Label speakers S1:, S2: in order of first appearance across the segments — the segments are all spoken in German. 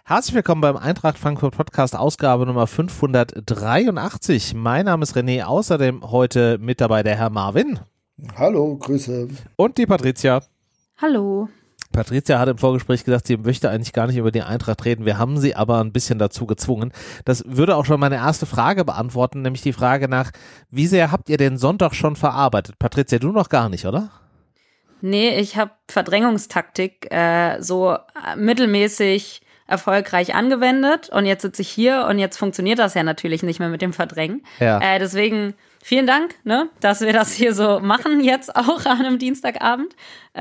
S1: Herzlich willkommen beim Eintracht Frankfurt Podcast, Ausgabe Nummer 583. Mein Name ist René, außerdem heute mit dabei der Herr Marvin.
S2: Hallo, Grüße.
S1: Und die Patricia.
S3: Hallo.
S1: Patricia hat im Vorgespräch gesagt, sie möchte eigentlich gar nicht über die Eintracht reden. Wir haben sie aber ein bisschen dazu gezwungen. Das würde auch schon meine erste Frage beantworten, nämlich die Frage nach, wie sehr habt ihr den Sonntag schon verarbeitet? Patricia, du noch gar nicht, oder?
S3: Nee, ich habe Verdrängungstaktik so mittelmäßig erfolgreich angewendet und jetzt sitze ich hier und jetzt funktioniert das ja natürlich nicht mehr mit dem Verdrängen.
S1: Ja.
S3: Deswegen vielen Dank, dass wir das hier so machen jetzt auch an einem Dienstagabend.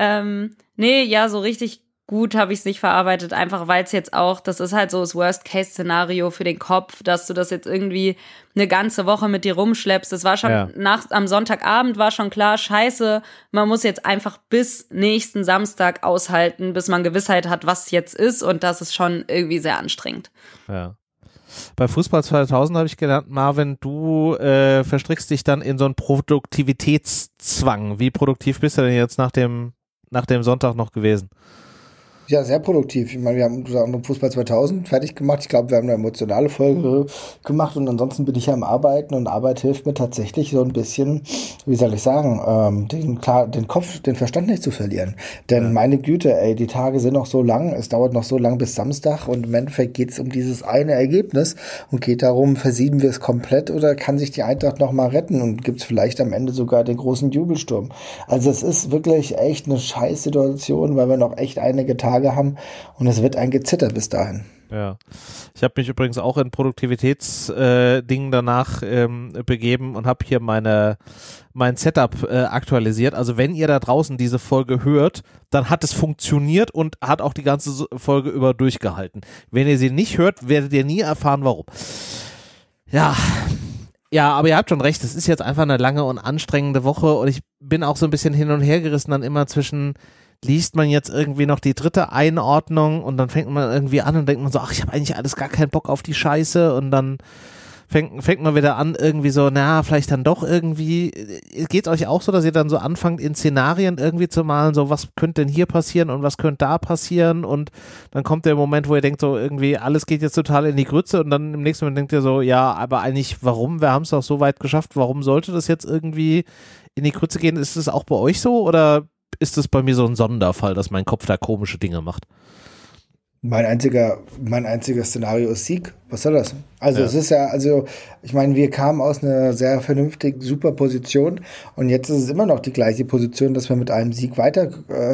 S3: So richtig gut habe ich es nicht verarbeitet, einfach weil es jetzt auch, das ist halt so das Worst-Case-Szenario für den Kopf, dass du das jetzt irgendwie eine ganze Woche mit dir rumschleppst. Das war schon am Sonntagabend war schon klar, scheiße, man muss jetzt einfach bis nächsten Samstag aushalten, bis man Gewissheit hat, was jetzt ist, und das ist schon irgendwie sehr anstrengend.
S1: Ja. Bei Fußball 2000 habe ich gelernt, Marvin, du verstrickst dich dann in so einen Produktivitätszwang. Wie produktiv bist du denn jetzt nach dem Sonntag noch gewesen?
S2: Ja, sehr produktiv. Ich meine, wir haben unter anderem Fußball 2000 fertig gemacht. Ich glaube, wir haben eine emotionale Folge gemacht und ansonsten bin ich ja am Arbeiten und Arbeit hilft mir tatsächlich so ein bisschen, wie soll ich sagen, den Verstand nicht zu verlieren. Denn meine Güte, ey, die Tage sind noch so lang, es dauert noch so lang bis Samstag und im Endeffekt geht es um dieses eine Ergebnis und geht darum, versiegen wir es komplett oder kann sich die Eintracht noch mal retten und gibt es vielleicht am Ende sogar den großen Jubelsturm. Also es ist wirklich echt eine Scheißsituation, weil wir noch echt einige Tage haben und es wird ein Gezitter bis dahin.
S1: Ja, ich habe mich übrigens auch in Produktivitätsdingen danach begeben und habe hier mein Setup aktualisiert. Also wenn ihr da draußen diese Folge hört, dann hat es funktioniert und hat auch die ganze Folge über durchgehalten. Wenn ihr sie nicht hört, werdet ihr nie erfahren, warum. Ja, aber ihr habt schon recht, es ist jetzt einfach eine lange und anstrengende Woche und ich bin auch so ein bisschen hin und her gerissen dann immer zwischen, liest man jetzt irgendwie noch die dritte Einordnung und dann fängt man irgendwie an und denkt man so, ach, ich habe eigentlich alles gar keinen Bock auf die Scheiße und dann fängt man wieder an irgendwie so, vielleicht dann doch irgendwie, geht es euch auch so, dass ihr dann so anfangt in Szenarien irgendwie zu malen, so was könnte denn hier passieren und was könnte da passieren und dann kommt der Moment, wo ihr denkt so irgendwie, alles geht jetzt total in die Grütze und dann im nächsten Moment denkt ihr so, ja, aber eigentlich warum, wir haben es doch so weit geschafft, warum sollte das jetzt irgendwie in die Grütze gehen, ist es auch bei euch so oder ist es bei mir so ein Sonderfall, dass mein Kopf da komische Dinge macht?
S2: Mein einziger Szenario ist Sieg. Was soll das? Also es ist ja, ich meine, wir kamen aus einer sehr vernünftigen, super Position und jetzt ist es immer noch die gleiche Position, dass wir mit einem Sieg weiter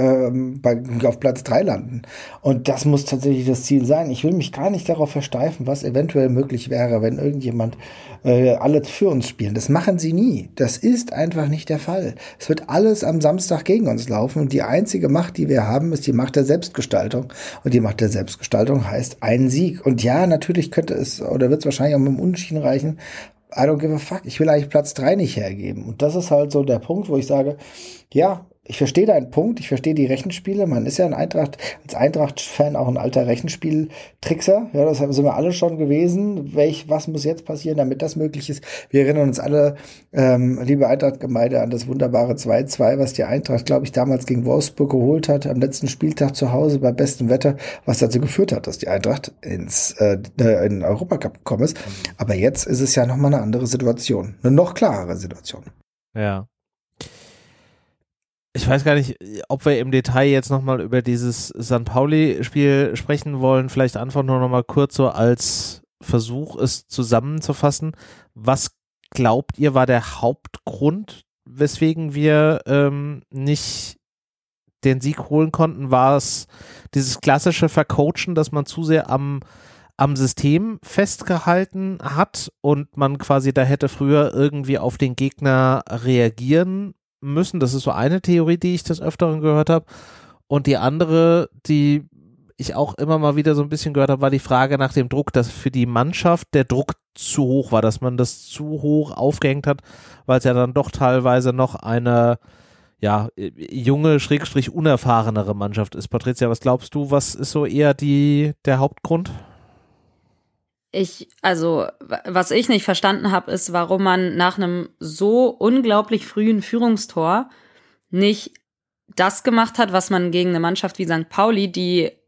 S2: auf Platz 3 landen. Und das muss tatsächlich das Ziel sein. Ich will mich gar nicht darauf versteifen, was eventuell möglich wäre, wenn irgendjemand alle für uns spielen. Das machen sie nie. Das ist einfach nicht der Fall. Es wird alles am Samstag gegen uns laufen und die einzige Macht, die wir haben, ist die Macht der Selbstgestaltung. Und die Macht der Selbstgestaltung heißt einen Sieg. Und ja, natürlich könnte es oder wird es wahrscheinlich auch mit dem Unentschieden reichen. I don't give a fuck. Ich will eigentlich Platz 3 nicht hergeben. Und das ist halt so der Punkt, wo ich sage, ja, ich verstehe deinen Punkt, ich verstehe die Rechenspiele. Man ist ja als Eintracht-Fan auch ein alter Rechenspiel-Trickser. Ja, das sind wir alle schon gewesen. Was muss jetzt passieren, damit das möglich ist? Wir erinnern uns alle, liebe Eintracht-Gemeinde, an das wunderbare 2-2, was die Eintracht, glaube ich, damals gegen Wolfsburg geholt hat, am letzten Spieltag zu Hause bei bestem Wetter, was dazu geführt hat, dass die Eintracht in den Europacup gekommen ist. Aber jetzt ist es ja nochmal eine andere Situation. Eine noch klarere Situation.
S1: Ja. Ich weiß gar nicht, ob wir im Detail jetzt nochmal über dieses St. Pauli-Spiel sprechen wollen. Vielleicht einfach nur nochmal kurz so als Versuch, es zusammenzufassen. Was glaubt ihr, war der Hauptgrund, weswegen wir nicht den Sieg holen konnten? War es dieses klassische Vercoachen, dass man zu sehr am System festgehalten hat und man quasi da hätte früher irgendwie auf den Gegner reagieren müssen? Das ist so eine Theorie, die ich des Öfteren gehört habe. Und die andere, die ich auch immer mal wieder so ein bisschen gehört habe, war die Frage nach dem Druck, dass für die Mannschaft der Druck zu hoch war, dass man das zu hoch aufgehängt hat, weil es ja dann doch teilweise noch eine junge, / unerfahrenere Mannschaft ist. Patricia, was glaubst du, was ist so eher der Hauptgrund?
S3: Was ich nicht verstanden habe, ist, warum man nach einem so unglaublich frühen Führungstor nicht das gemacht hat, was man gegen eine Mannschaft wie St. Pauli, die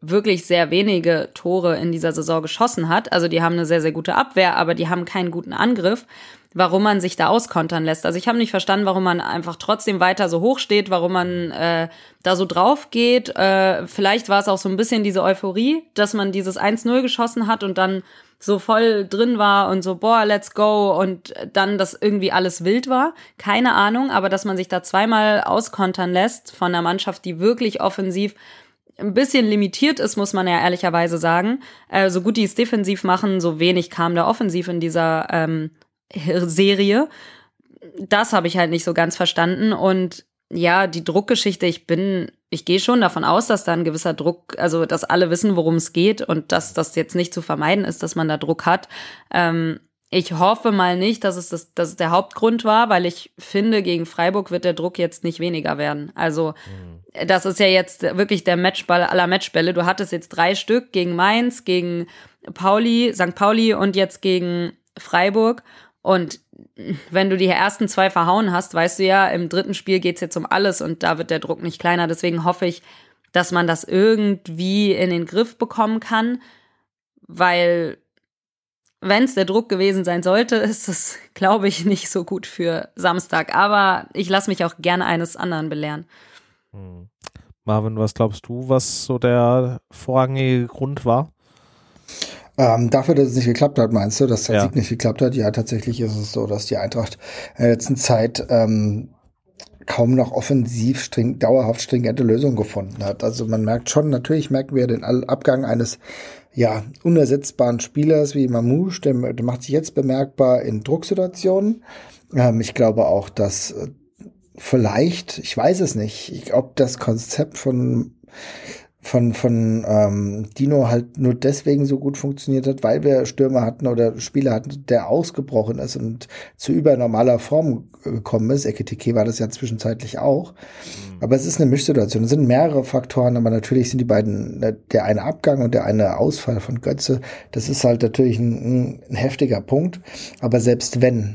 S3: wirklich sehr wenige Tore in dieser Saison geschossen hat. Also die haben eine sehr, sehr gute Abwehr, aber die haben keinen guten Angriff. Warum man sich da auskontern lässt. Also ich habe nicht verstanden, warum man einfach trotzdem weiter so hoch steht, warum man da so drauf geht. Vielleicht war es auch so ein bisschen diese Euphorie, dass man dieses 1-0 geschossen hat und dann so voll drin war und so, boah, let's go, und dann das irgendwie alles wild war. Keine Ahnung, aber dass man sich da zweimal auskontern lässt von einer Mannschaft, die wirklich offensiv ein bisschen limitiert ist, muss man ja ehrlicherweise sagen. So gut die es defensiv machen, so wenig kam da offensiv in dieser Serie. Das habe ich halt nicht so ganz verstanden. Und ja, die Druckgeschichte, ich gehe schon davon aus, dass da ein gewisser Druck, also dass alle wissen, worum es geht und dass das jetzt nicht zu vermeiden ist, dass man da Druck hat. Ich hoffe mal nicht, dass es der Hauptgrund war, weil ich finde, gegen Freiburg wird der Druck jetzt nicht weniger werden. Also das ist ja jetzt wirklich der Matchball aller Matchbälle. Du hattest jetzt 3 Stück gegen Mainz, gegen St. Pauli und jetzt gegen Freiburg. Und wenn du die ersten 2 verhauen hast, weißt du ja, im 3. Spiel geht's jetzt um alles und da wird der Druck nicht kleiner. Deswegen hoffe ich, dass man das irgendwie in den Griff bekommen kann, weil wenn es der Druck gewesen sein sollte, ist es, glaube ich, nicht so gut für Samstag. Aber ich lasse mich auch gerne eines anderen belehren.
S1: Marvin, was glaubst du, was so der vorrangige Grund war?
S2: Dafür, dass es nicht geklappt hat, meinst du, dass der Sieg nicht geklappt hat? Ja, tatsächlich ist es so, dass die Eintracht in der letzten Zeit kaum noch offensiv dauerhaft stringente Lösungen gefunden hat. Also man merkt schon, natürlich merken wir den Abgang eines unersetzbaren Spielers wie Mamouche, der macht sich jetzt bemerkbar in Drucksituationen. Ich glaube auch, dass vielleicht, ich weiß es nicht, ob das Konzept von Dino halt nur deswegen so gut funktioniert hat, weil wir Stürmer hatten oder Spieler hatten, der ausgebrochen ist und zu übernormaler Form gekommen ist. Ekitike war das ja zwischenzeitlich auch. Aber es ist eine Mischsituation. Es sind mehrere Faktoren, aber natürlich sind die beiden, der eine Abgang und der eine Ausfall von Götze, das ist halt natürlich ein heftiger Punkt. Aber selbst wenn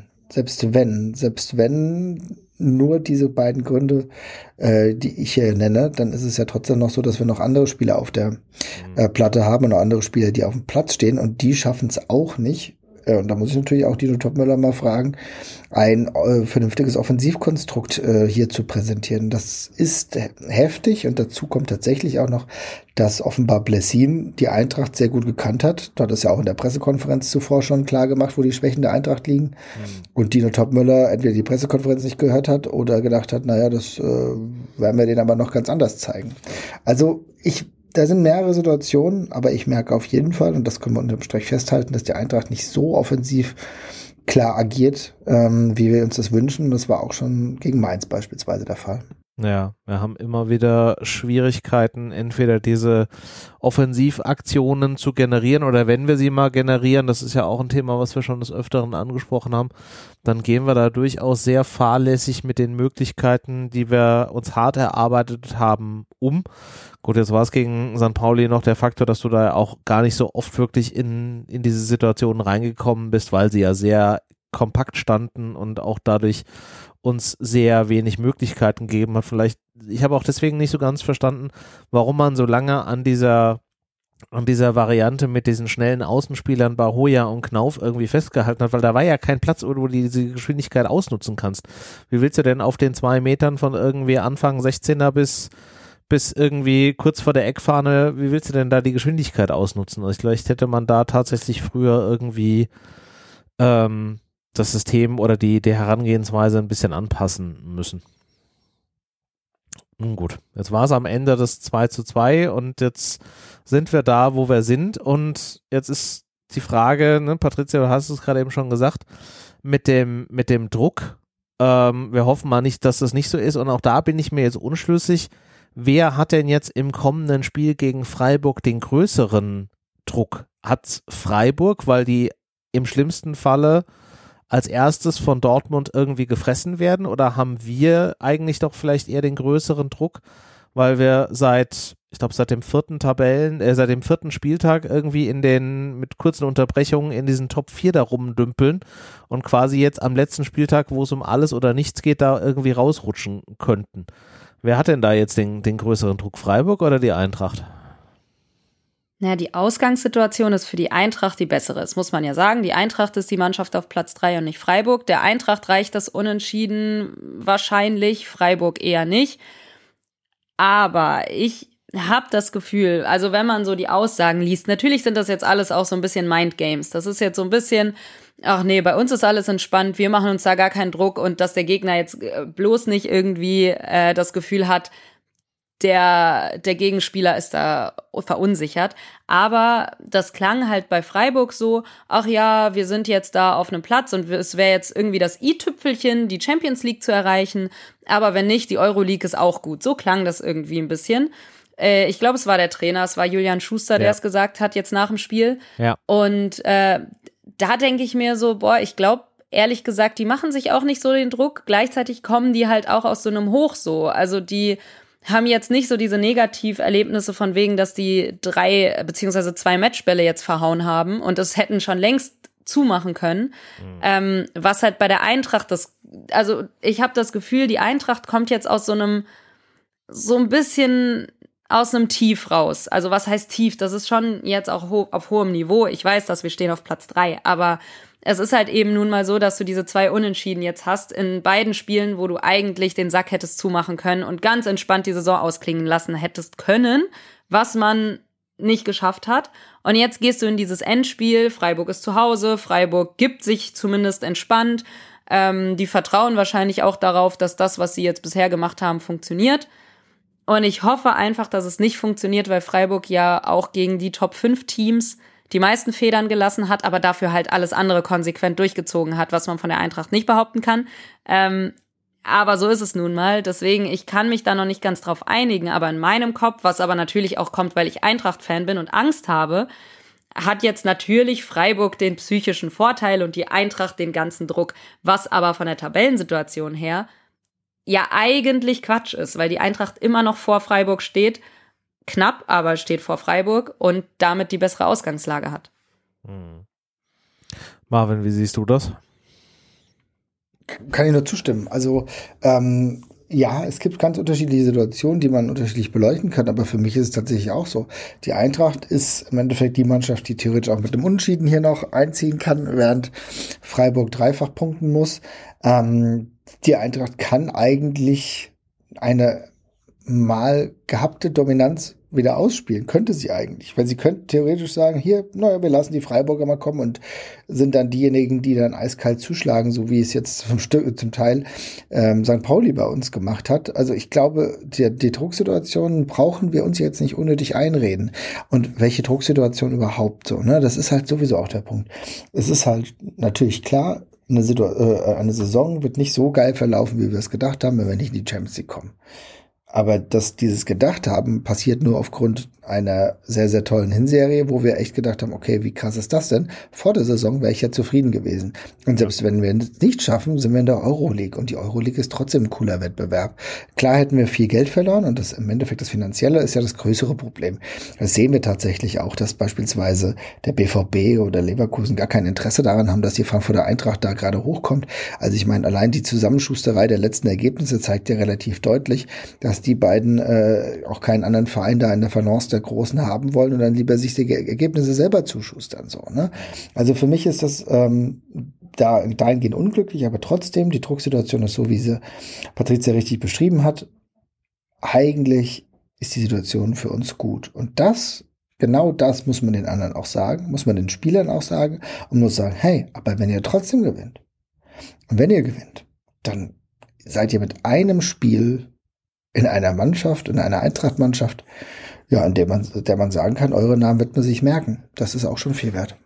S2: nur diese beiden Gründe, die ich hier nenne, dann ist es ja trotzdem noch so, dass wir noch andere Spieler auf der Platte haben und noch andere Spieler, die auf dem Platz stehen, und die schaffen es auch nicht. Und da muss ich natürlich auch Dino Topmöller mal fragen, ein vernünftiges Offensivkonstrukt hier zu präsentieren. Das ist heftig, und dazu kommt tatsächlich auch noch, dass offenbar Blessin die Eintracht sehr gut gekannt hat. Du hattest ja auch in der Pressekonferenz zuvor schon klar gemacht, wo die Schwächen der Eintracht liegen. Und Dino Topmöller entweder die Pressekonferenz nicht gehört hat oder gedacht hat, naja, das werden wir denen aber noch ganz anders zeigen. Also da sind mehrere Situationen, aber ich merke auf jeden Fall, und das können wir unterm Strich festhalten, dass die Eintracht nicht so offensiv klar agiert, wie wir uns das wünschen. Das war auch schon gegen Mainz beispielsweise der Fall.
S1: Ja, wir haben immer wieder Schwierigkeiten, entweder diese Offensivaktionen zu generieren, oder wenn wir sie mal generieren, das ist ja auch ein Thema, was wir schon des Öfteren angesprochen haben, dann gehen wir da durchaus sehr fahrlässig mit den Möglichkeiten, die wir uns hart erarbeitet haben, um. Gut, jetzt war es gegen St. Pauli noch der Faktor, dass du da auch gar nicht so oft wirklich in diese Situationen reingekommen bist, weil sie ja sehr kompakt standen und auch dadurch uns sehr wenig Möglichkeiten gegeben hat. Vielleicht, ich habe auch deswegen nicht so ganz verstanden, warum man so lange an dieser Variante mit diesen schnellen Außenspielern Bahoja und Knauf irgendwie festgehalten hat, weil da war ja kein Platz, wo du diese Geschwindigkeit ausnutzen kannst. Wie willst du denn auf den 2 Metern von irgendwie Anfang 16er bis irgendwie kurz vor der Eckfahne, wie willst du denn da die Geschwindigkeit ausnutzen? Also vielleicht hätte man da tatsächlich früher irgendwie das System oder die Herangehensweise ein bisschen anpassen müssen. Nun gut, jetzt war es am Ende das 2:2 und jetzt sind wir da, wo wir sind, und jetzt ist die Frage, ne, Patricia, du hast es gerade eben schon gesagt, mit dem Druck, wir hoffen mal nicht, dass das nicht so ist, und auch da bin ich mir jetzt unschlüssig, wer hat denn jetzt im kommenden Spiel gegen Freiburg den größeren Druck? Hat Freiburg, weil die im schlimmsten Falle als erstes von Dortmund irgendwie gefressen werden, oder haben wir eigentlich doch vielleicht eher den größeren Druck, weil wir seit dem 4. Spieltag irgendwie mit kurzen Unterbrechungen in diesen Top 4 da rumdümpeln und quasi jetzt am letzten Spieltag, wo es um alles oder nichts geht, da irgendwie rausrutschen könnten. Wer hat denn da jetzt den größeren Druck, Freiburg oder die Eintracht?
S3: Naja, die Ausgangssituation ist für die Eintracht die bessere. Das muss man ja sagen. Die Eintracht ist die Mannschaft auf Platz 3 und nicht Freiburg. Der Eintracht reicht das Unentschieden wahrscheinlich, Freiburg eher nicht. Aber ich habe das Gefühl, also wenn man so die Aussagen liest, natürlich sind das jetzt alles auch so ein bisschen Mindgames. Das ist jetzt so ein bisschen, ach nee, bei uns ist alles entspannt, wir machen uns da gar keinen Druck und dass der Gegner jetzt bloß nicht irgendwie das Gefühl hat, der Gegenspieler ist da verunsichert. Aber das klang halt bei Freiburg so, ach ja, wir sind jetzt da auf einem Platz und es wäre jetzt irgendwie das i-Tüpfelchen, die Champions League zu erreichen. Aber wenn nicht, die Euroleague ist auch gut. So klang das irgendwie ein bisschen. Ich glaube, es war der Trainer, es war Julian Schuster, der es gesagt hat, jetzt nach dem Spiel.
S1: Ja.
S3: Und da denke ich mir so, boah, ich glaube, ehrlich gesagt, die machen sich auch nicht so den Druck. Gleichzeitig kommen die halt auch aus so einem Hoch so. Also die haben jetzt nicht so diese Negativerlebnisse von wegen, dass die 3 beziehungsweise 2 Matchbälle jetzt verhauen haben und es hätten schon längst zumachen können. Was halt bei der Eintracht also ich habe das Gefühl, die Eintracht kommt jetzt aus so ein bisschen aus einem Tief raus. Also was heißt tief? Das ist schon jetzt auch auf hohem Niveau. Ich weiß, dass wir stehen auf Platz 3, aber es ist halt eben nun mal so, dass du diese 2 Unentschieden jetzt hast in beiden Spielen, wo du eigentlich den Sack hättest zumachen können und ganz entspannt die Saison ausklingen lassen hättest können, was man nicht geschafft hat. Und jetzt gehst du in dieses Endspiel, Freiburg ist zu Hause, Freiburg gibt sich zumindest entspannt, die vertrauen wahrscheinlich auch darauf, dass das, was sie jetzt bisher gemacht haben, funktioniert. Und ich hoffe einfach, dass es nicht funktioniert, weil Freiburg ja auch gegen die Top-5-Teams die meisten Federn gelassen hat, aber dafür halt alles andere konsequent durchgezogen hat, was man von der Eintracht nicht behaupten kann. Aber so ist es nun mal. Deswegen, ich kann mich da noch nicht ganz drauf einigen, aber in meinem Kopf, was aber natürlich auch kommt, weil ich Eintracht-Fan bin und Angst habe, hat jetzt natürlich Freiburg den psychischen Vorteil und die Eintracht den ganzen Druck, was aber von der Tabellensituation her ja eigentlich Quatsch ist, weil die Eintracht immer noch vor Freiburg steht, knapp, aber steht vor Freiburg und damit die bessere Ausgangslage hat.
S1: Marvin, wie siehst du das?
S2: Kann ich nur zustimmen. Also ja, es gibt ganz unterschiedliche Situationen, die man unterschiedlich beleuchten kann, aber für mich ist es tatsächlich auch so. Die Eintracht ist im Endeffekt die Mannschaft, die theoretisch auch mit dem Unentschieden hier noch einziehen kann, während Freiburg dreifach punkten muss. Die Eintracht kann eigentlich eine mal gehabte Dominanz wieder ausspielen, könnte sie eigentlich, weil sie könnten theoretisch sagen, hier, naja, wir lassen die Freiburger mal kommen und sind dann diejenigen, die dann eiskalt zuschlagen, so wie es jetzt zum Teil St. Pauli bei uns gemacht hat. Also ich glaube, die Drucksituationen brauchen wir uns jetzt nicht unnötig einreden. Und welche Drucksituation überhaupt so, ne? Das ist halt sowieso auch der Punkt. Es ist halt natürlich klar, eine Saison wird nicht so geil verlaufen, wie wir es gedacht haben, wenn wir nicht in die Champions League kommen. Aber dass dieses gedacht haben, passiert nur aufgrund einer sehr, sehr tollen Hinserie, wo wir echt gedacht haben, okay, wie krass ist das denn? Vor der Saison wäre ich ja zufrieden gewesen. Und selbst wenn wir es nicht schaffen, sind wir in der Euroleague. Und die Euroleague ist trotzdem ein cooler Wettbewerb. Klar hätten wir viel Geld verloren und das im Endeffekt das Finanzielle ist ja das größere Problem. Das sehen wir tatsächlich auch, dass beispielsweise der BVB oder Leverkusen gar kein Interesse daran haben, dass die Frankfurter Eintracht da gerade hochkommt. Also ich meine, allein die Zusammenschusterei der letzten Ergebnisse zeigt ja relativ deutlich, dass die beiden auch keinen anderen Verein da in der Balance der Großen haben wollen und dann lieber sich die Ergebnisse selber zuschustern. So, ne? Also für mich ist das dahingehend unglücklich, aber trotzdem, die Drucksituation ist so, wie sie Patricia richtig beschrieben hat. Eigentlich ist die Situation für uns gut. Und genau das muss man den anderen auch sagen, muss man den Spielern auch sagen und muss sagen, hey, aber wenn ihr trotzdem gewinnt und wenn ihr gewinnt, dann seid ihr mit einem Spiel in einer Mannschaft, in einer Eintracht-Mannschaft, ja, in der man sagen kann, eure Namen wird man sich merken. Das ist auch schon viel wert.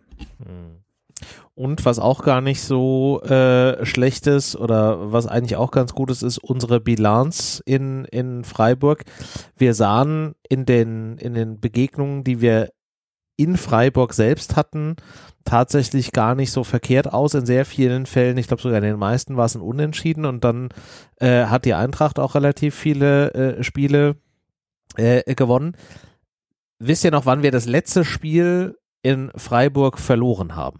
S1: Und was auch gar nicht so schlecht ist oder was eigentlich auch ganz gut ist unsere Bilanz in Freiburg. Wir sahen in den Begegnungen, die wir in Freiburg selbst hatten, tatsächlich gar nicht so verkehrt aus. In sehr vielen Fällen, ich glaube sogar in den meisten war es ein Unentschieden und dann hat die Eintracht auch relativ viele Spiele gewonnen. Wisst ihr noch, wann wir das letzte Spiel in Freiburg verloren haben?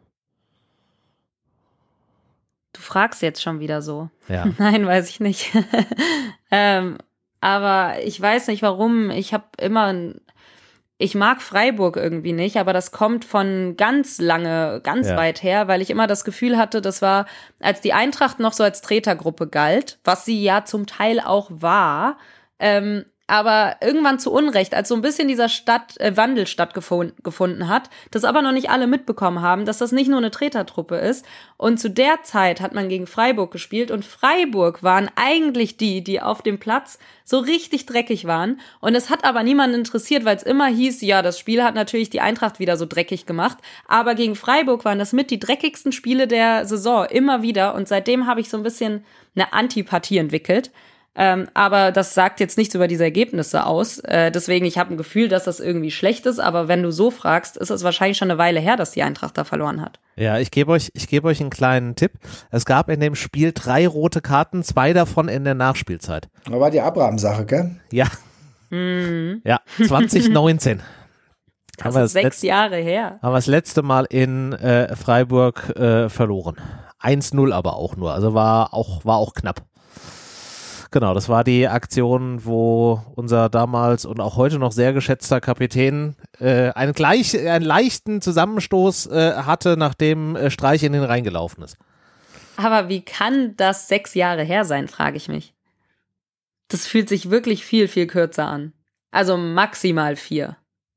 S3: Du fragst jetzt schon wieder so.
S1: Ja.
S3: Nein, weiß ich nicht. Aber ich weiß nicht warum. Ich habe immer ich mag Freiburg irgendwie nicht, aber das kommt von ganz weit her, weil ich immer das Gefühl hatte, das war, als die Eintracht noch so als Tretergruppe galt, was sie ja zum Teil auch war, aber irgendwann zu Unrecht, als so ein bisschen dieser Wandel stattgefunden hat, das aber noch nicht alle mitbekommen haben, dass das nicht nur eine Tretertruppe ist. Und zu der Zeit hat man gegen Freiburg gespielt und Freiburg waren eigentlich die auf dem Platz so richtig dreckig waren. Und es hat aber niemanden interessiert, weil es immer hieß, ja, das Spiel hat natürlich die Eintracht wieder so dreckig gemacht. Aber gegen Freiburg waren das mit die dreckigsten Spiele der Saison, immer wieder. Und seitdem habe ich so ein bisschen eine Antipathie entwickelt. Aber das sagt jetzt nichts über diese Ergebnisse aus. Deswegen, ich habe ein Gefühl, dass das irgendwie schlecht ist. Aber wenn du so fragst, ist es wahrscheinlich schon eine Weile her, dass die Eintracht da verloren hat.
S1: Ja, ich gebe euch einen kleinen Tipp. Es gab in dem Spiel 3 rote Karten, 2 davon in der Nachspielzeit.
S2: Da war die Abraham-Sache, gell?
S1: Ja. Ja, 2019.
S3: Das ist 6 Jahre her.
S1: Haben wir das letzte Mal in Freiburg verloren. 1-0 aber auch nur. Also war auch knapp. Genau, das war die Aktion, wo unser damals und auch heute noch sehr geschätzter Kapitän einen leichten Zusammenstoß hatte, nachdem Streich in den Rhein gelaufen ist.
S3: Aber wie kann das 6 Jahre her sein, frage ich mich. Das fühlt sich wirklich viel, viel kürzer an. Also maximal 4.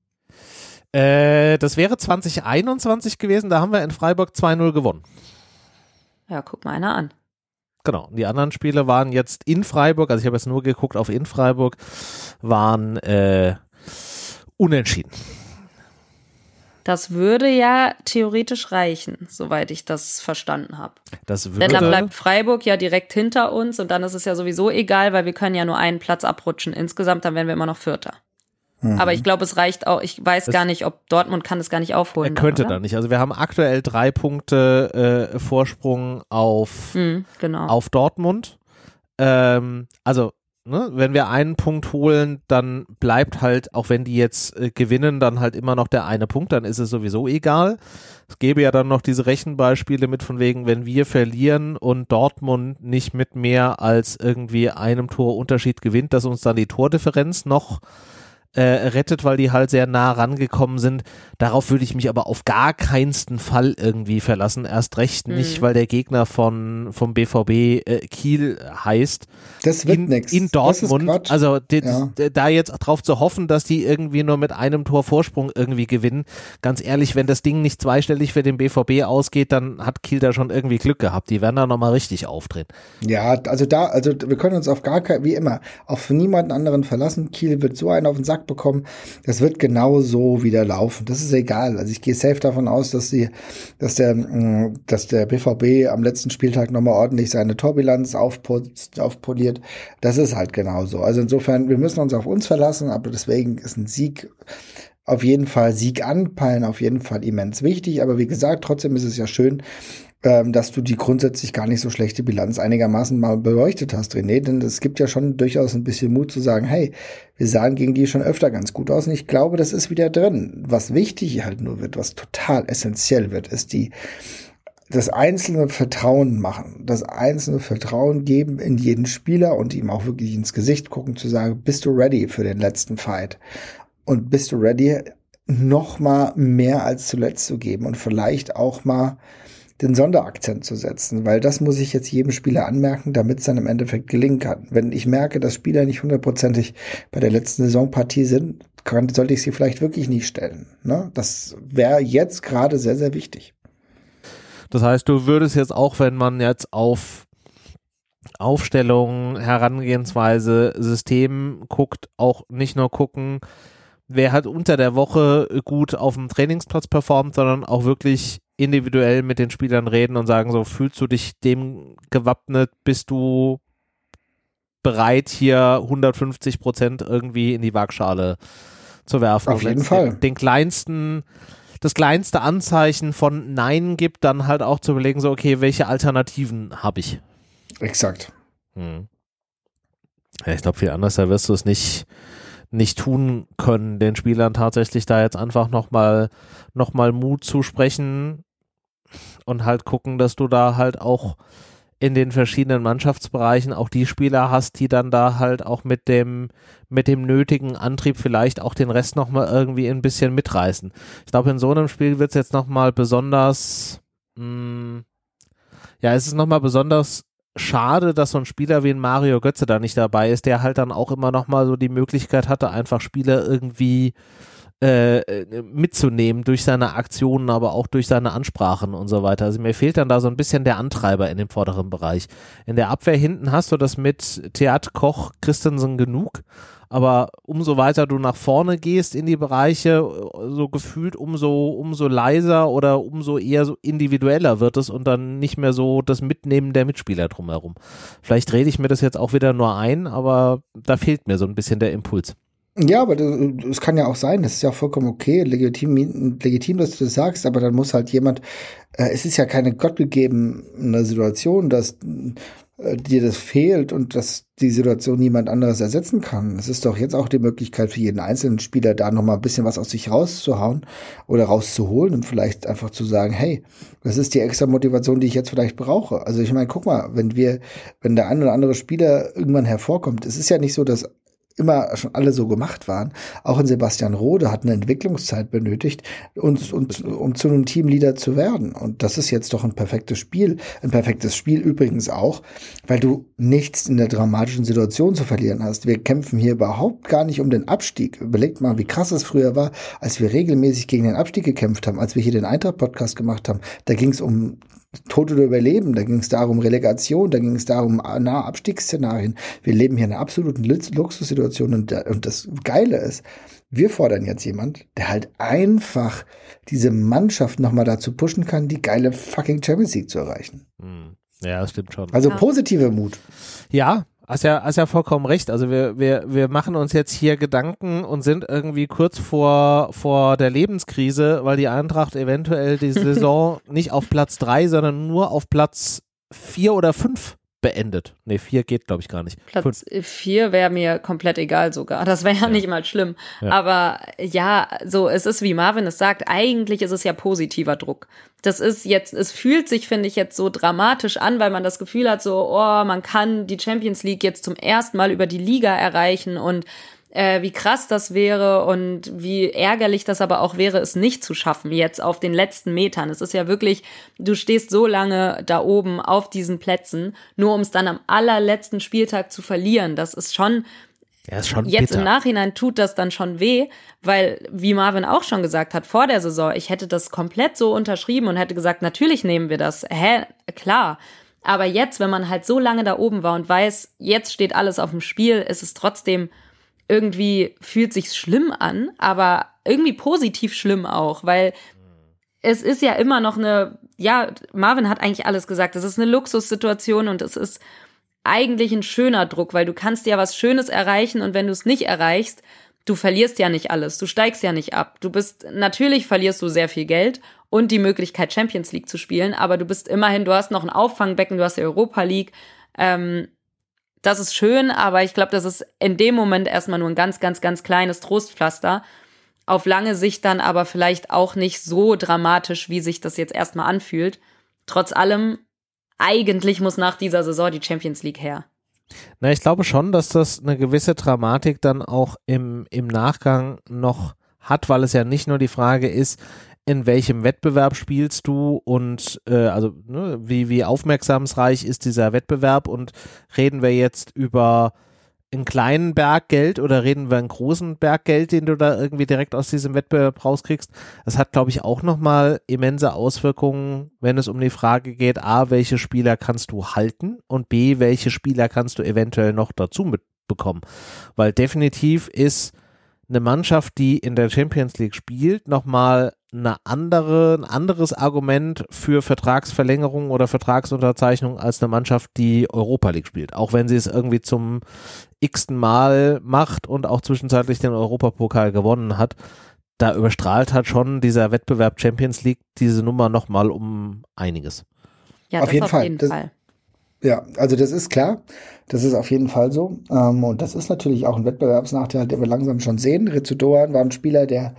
S1: Das wäre 2021 gewesen, da haben wir in Freiburg 2-0 gewonnen.
S3: Ja, guck mal einer an.
S1: Genau, die anderen Spiele waren jetzt in Freiburg, also ich habe jetzt nur geguckt auf in Freiburg, waren unentschieden.
S3: Das würde ja theoretisch reichen, soweit ich das verstanden habe. Denn dann bleibt Freiburg ja direkt hinter uns und dann ist es ja sowieso egal, weil wir können ja nur einen Platz abrutschen. Insgesamt, dann wären wir immer noch Vierter. Aber ich glaube, es reicht auch, ich weiß gar nicht, ob Dortmund kann das gar nicht aufholen.
S1: Er könnte dann nicht. Also wir haben aktuell 3 Punkte Vorsprung auf Dortmund. Also wenn wir einen Punkt holen, dann bleibt halt, auch wenn die jetzt gewinnen, dann halt immer noch der eine Punkt, dann ist es sowieso egal. Es gäbe ja dann noch diese Rechenbeispiele mit von wegen, wenn wir verlieren und Dortmund nicht mit mehr als irgendwie einem Tor Unterschied gewinnt, dass uns dann die Tordifferenz noch rettet, weil die halt sehr nah rangekommen sind. Darauf würde ich mich aber auf gar keinsten Fall irgendwie verlassen. Erst recht nicht, weil der Gegner vom BVB Kiel heißt.
S2: Das wird nichts.
S1: In Dortmund. Also da jetzt drauf zu hoffen, dass die irgendwie nur mit einem Tor Vorsprung irgendwie gewinnen. Ganz ehrlich, wenn das Ding nicht zweistellig für den BVB ausgeht, dann hat Kiel da schon irgendwie Glück gehabt. Die werden da nochmal richtig aufdrehen.
S2: Ja, also wir können uns auf gar keinen, wie immer, auf niemanden anderen verlassen. Kiel wird so einen auf den Sack bekommen. Das wird genau so wieder laufen. Das ist egal. Also ich gehe safe davon aus, dass der BVB am letzten Spieltag nochmal ordentlich seine Torbilanz aufpoliert. Das ist halt genauso. Also insofern, wir müssen uns auf uns verlassen, aber deswegen ist ein Sieg auf jeden Fall, Sieg anpeilen auf jeden Fall immens wichtig. Aber wie gesagt, trotzdem ist es ja schön, dass du die grundsätzlich gar nicht so schlechte Bilanz einigermaßen mal beleuchtet hast, René, denn es gibt ja schon durchaus ein bisschen Mut zu sagen, hey, wir sahen gegen die schon öfter ganz gut aus und ich glaube, das ist wieder drin. Was wichtig halt nur wird, was total essentiell wird, ist das einzelne Vertrauen machen, das einzelne Vertrauen geben in jeden Spieler und ihm auch wirklich ins Gesicht gucken, zu sagen, bist du ready für den letzten Fight? Und bist du ready, noch mal mehr als zuletzt zu geben und vielleicht auch mal den Sonderakzent zu setzen, weil das muss ich jetzt jedem Spieler anmerken, damit es dann im Endeffekt gelingen kann. Wenn ich merke, dass Spieler nicht 100%ig bei der letzten Saisonpartie sind, sollte ich sie vielleicht wirklich nicht stellen. Ne? Das wäre jetzt gerade sehr, sehr wichtig.
S1: Das heißt, du würdest jetzt auch, wenn man jetzt auf Aufstellung, Herangehensweise, System guckt, auch nicht nur gucken, wer hat unter der Woche gut auf dem Trainingsplatz performt, sondern auch wirklich individuell mit den Spielern reden und sagen, so, fühlst du dich dem gewappnet, bist du bereit, hier 150% irgendwie in die Waagschale zu werfen?
S2: Auf jeden Fall.
S1: Das kleinste Anzeichen von Nein gibt, dann halt auch zu überlegen, so, okay, welche Alternativen habe ich?
S2: Exakt.
S1: Ja, ich glaube, viel anders, da wirst du es nicht tun können, den Spielern tatsächlich da jetzt einfach noch mal Mut zusprechen und halt gucken, dass du da halt auch in den verschiedenen Mannschaftsbereichen auch die Spieler hast, die dann da halt auch mit dem nötigen Antrieb vielleicht auch den Rest nochmal irgendwie ein bisschen mitreißen. Ich glaube, in so einem Spiel wird es jetzt nochmal besonders, es ist nochmal besonders schade, dass so ein Spieler wie ein Mario Götze da nicht dabei ist, der halt dann auch immer nochmal so die Möglichkeit hatte, einfach Spieler irgendwie mitzunehmen durch seine Aktionen, aber auch durch seine Ansprachen und so weiter. Also mir fehlt dann da so ein bisschen der Antreiber in dem vorderen Bereich. In der Abwehr hinten hast du das mit Theat, Koch, Christensen genug, aber umso weiter du nach vorne gehst in die Bereiche, so gefühlt umso leiser oder umso eher so individueller wird es und dann nicht mehr so das Mitnehmen der Mitspieler drumherum. Vielleicht rede ich mir das jetzt auch wieder nur ein, aber da fehlt mir so ein bisschen der Impuls.
S2: Ja, aber das kann ja auch sein, das ist ja auch vollkommen okay, legitim, dass du das sagst, aber dann muss halt jemand, es ist ja keine gottgegebene Situation, dass dir das fehlt und dass die Situation niemand anderes ersetzen kann. Es ist doch jetzt auch die Möglichkeit für jeden einzelnen Spieler, da nochmal ein bisschen was aus sich rauszuhauen oder rauszuholen und vielleicht einfach zu sagen, hey, das ist die extra Motivation, die ich jetzt vielleicht brauche. Also ich meine, guck mal, wenn der ein oder andere Spieler irgendwann hervorkommt, es ist ja nicht so, dass immer schon alle so gemacht waren. Auch ein Sebastian Rode hat eine Entwicklungszeit benötigt, um zu einem Teamleader zu werden. Und das ist jetzt doch ein perfektes Spiel. Ein perfektes Spiel übrigens auch, weil du nichts in der dramatischen Situation zu verlieren hast. Wir kämpfen hier überhaupt gar nicht um den Abstieg. Überlegt mal, wie krass es früher war, als wir regelmäßig gegen den Abstieg gekämpft haben, als wir hier den Eintracht-Podcast gemacht haben. Da ging es um Tod oder Überleben, da ging es darum Relegation, da ging es darum nahe Abstiegsszenarien. Wir leben hier in einer absoluten Luxussituation und das Geile ist, wir fordern jetzt jemand, der halt einfach diese Mannschaft nochmal dazu pushen kann, die geile fucking Champions League zu erreichen.
S1: Ja, das stimmt schon.
S2: Also positive Mut.
S1: Ja, hast ja vollkommen recht. Also wir machen uns jetzt hier Gedanken und sind irgendwie kurz vor der Lebenskrise, weil die Eintracht eventuell die Saison nicht auf Platz 3, sondern nur auf Platz 4 oder 5 beendet. Ne, 4 geht, glaube ich, gar nicht.
S3: Platz 4 wäre mir komplett egal sogar. Das wäre ja nicht mal schlimm. Ja. Aber ja, so, es ist, wie Marvin es sagt, eigentlich ist es ja positiver Druck. Das ist jetzt, es fühlt sich, finde ich, jetzt so dramatisch an, weil man das Gefühl hat, so, man kann die Champions League jetzt zum ersten Mal über die Liga erreichen und wie krass das wäre und wie ärgerlich das aber auch wäre, es nicht zu schaffen jetzt auf den letzten Metern. Es ist ja wirklich, du stehst so lange da oben auf diesen Plätzen, nur um es dann am allerletzten Spieltag zu verlieren. Das ist schon,
S1: ist schon
S3: jetzt
S1: bitter.
S3: Im Nachhinein tut das dann schon weh, weil, wie Marvin auch schon gesagt hat, vor der Saison, ich hätte das komplett so unterschrieben und hätte gesagt, natürlich nehmen wir das. Klar. Aber jetzt, wenn man halt so lange da oben war und weiß, jetzt steht alles auf dem Spiel, ist es trotzdem irgendwie, fühlt sich's schlimm an, aber irgendwie positiv schlimm auch, weil es ist ja immer noch Marvin hat eigentlich alles gesagt, es ist eine Luxussituation und es ist eigentlich ein schöner Druck, weil du kannst ja was Schönes erreichen und wenn du es nicht erreichst, du verlierst ja nicht alles, du steigst ja nicht ab. Natürlich verlierst du sehr viel Geld und die Möglichkeit, Champions League zu spielen, aber du hast noch ein Auffangbecken, du hast die Europa League, das ist schön, aber ich glaube, das ist in dem Moment erstmal nur ein ganz, ganz, ganz kleines Trostpflaster. Auf lange Sicht dann aber vielleicht auch nicht so dramatisch, wie sich das jetzt erstmal anfühlt. Trotz allem, eigentlich muss nach dieser Saison die Champions League her.
S1: Na, ich glaube schon, dass das eine gewisse Dramatik dann auch im Nachgang noch hat, weil es ja nicht nur die Frage ist, in welchem Wettbewerb spielst du und wie aufmerksamsreich ist dieser Wettbewerb und reden wir jetzt über einen kleinen Berg Geld oder reden wir einen großen Berg Geld, den du da irgendwie direkt aus diesem Wettbewerb rauskriegst? Das hat, glaube ich, auch nochmal immense Auswirkungen, wenn es um die Frage geht, A, welche Spieler kannst du halten und B, welche Spieler kannst du eventuell noch dazu mitbekommen? Weil definitiv ist eine Mannschaft, die in der Champions League spielt, nochmal ein anderes Argument für Vertragsverlängerung oder Vertragsunterzeichnung als eine Mannschaft, die Europa League spielt. Auch wenn sie es irgendwie zum x-ten Mal macht und auch zwischenzeitlich den Europapokal gewonnen hat, da überstrahlt halt schon dieser Wettbewerb Champions League diese Nummer nochmal um einiges.
S3: Ja, auf jeden Fall.
S2: Ja, also das ist klar, das ist auf jeden Fall so und das ist natürlich auch ein Wettbewerbsnachteil, den wir langsam schon sehen. Ritsu Doan war ein Spieler, der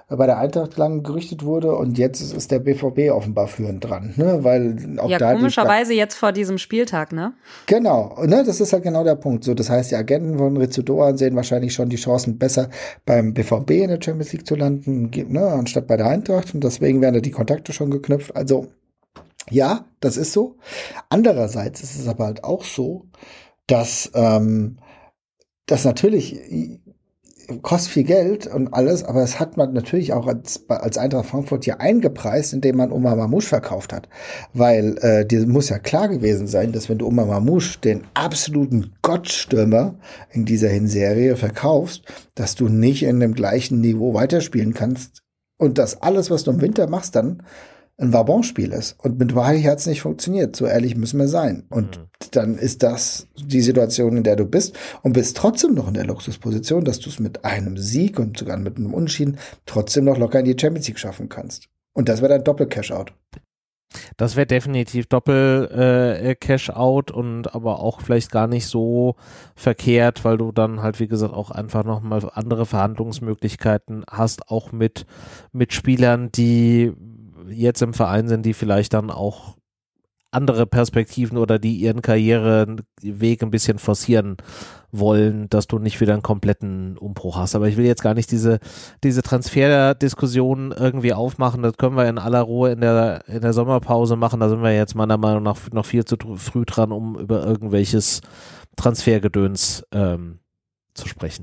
S2: bei der Eintracht lang gerüchtet wurde und jetzt ist der BVB offenbar führend dran, ne? Weil auch
S3: ja,
S2: da
S3: komischerweise jetzt vor diesem Spieltag, ne?
S2: Genau, ne, das ist halt genau der Punkt. So, das heißt, die Agenten von Rizzo Doan sehen wahrscheinlich schon die Chancen besser beim BVB in der Champions League zu landen, ne, anstatt bei der Eintracht und deswegen werden da die Kontakte schon geknüpft. Also ja, das ist so. Andererseits ist es aber halt auch so, dass das natürlich kostet viel Geld und alles, aber es hat man natürlich auch als Eintracht Frankfurt ja eingepreist, indem man Omar Mamouche verkauft hat. Weil dir muss ja klar gewesen sein, dass wenn du Omar Mamouche, den absoluten Gottstürmer in dieser Hinserie, verkaufst, dass du nicht in dem gleichen Niveau weiterspielen kannst und dass alles, was du im Winter machst, dann ein Wabonspiel ist. Und mit Wahai hat es nicht funktioniert. So ehrlich müssen wir sein. Und dann ist das die Situation, in der du bist und bist trotzdem noch in der Luxusposition, dass du es mit einem Sieg und sogar mit einem Unentschieden trotzdem noch locker in die Champions League schaffen kannst. Und das wäre dann Doppel-Cash-Out.
S1: Das wäre definitiv Doppel-Cash-Out und aber auch vielleicht gar nicht so verkehrt, weil du dann halt, wie gesagt, auch einfach nochmal andere Verhandlungsmöglichkeiten hast, auch mit Spielern, die jetzt im Verein sind, die vielleicht dann auch andere Perspektiven oder die ihren Karriereweg ein bisschen forcieren wollen, dass du nicht wieder einen kompletten Umbruch hast. Aber ich will jetzt gar nicht diese Transferdiskussion irgendwie aufmachen. Das können wir in aller Ruhe in der Sommerpause machen. Da sind wir jetzt meiner Meinung nach noch viel zu früh dran, um über irgendwelches Transfergedöns zu sprechen.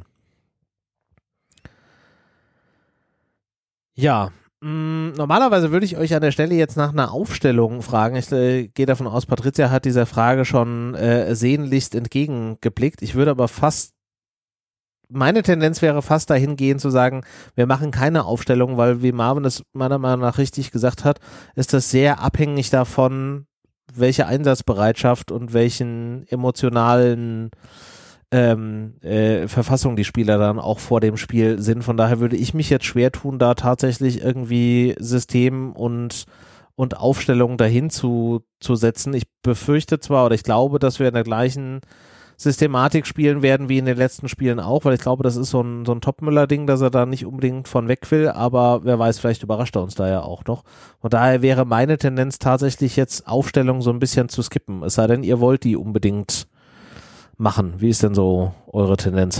S1: Ja, normalerweise würde ich euch an der Stelle jetzt nach einer Aufstellung fragen. Ich gehe davon aus, Patricia hat dieser Frage schon sehnlichst entgegengeblickt. Ich würde aber meine Tendenz wäre fast dahingehend zu sagen, wir machen keine Aufstellung, weil, wie Marvin es meiner Meinung nach richtig gesagt hat, ist das sehr abhängig davon, welche Einsatzbereitschaft und welchen emotionalen Verfassung die Spieler dann auch vor dem Spiel sind. Von daher würde ich mich jetzt schwer tun, da tatsächlich irgendwie System und Aufstellung dahin zu setzen. Ich befürchte zwar oder ich glaube, dass wir in der gleichen Systematik spielen werden wie in den letzten Spielen auch, weil ich glaube, das ist so ein Topmüller-Ding, dass er da nicht unbedingt von weg will, aber wer weiß, vielleicht überrascht er uns da ja auch noch. Von daher wäre meine Tendenz tatsächlich jetzt Aufstellung so ein bisschen zu skippen, es sei denn, ihr wollt die unbedingt machen. Wie ist denn so eure Tendenz?